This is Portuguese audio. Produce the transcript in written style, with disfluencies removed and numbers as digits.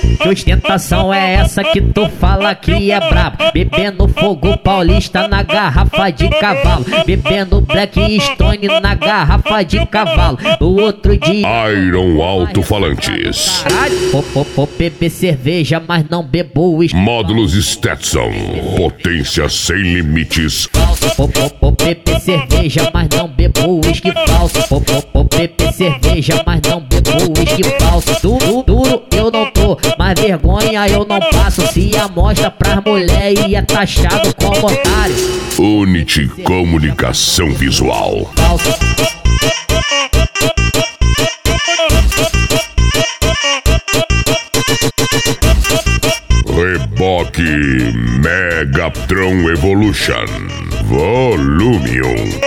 Que ostentação é essa que tu fala que é brabo? Bebendo fogo paulista na garrafa de cavalo. Bebendo Black Stone na garrafa de cavalo. No outro dia Iron Alto-Falantes. Beber cerveja, mas não bebo uísque. Módulos Stetson. Potência sem limites. Beber cerveja, mas não bebo uísque falso. Beber cerveja, mas não bebo uísque falso. Duro eu não tô, mas vergonha eu não passo. Se amostra pras mulher e é taxado como otário. Unity Comunicação Visual. Falso. Reboque Megatron Evolution Volume 1.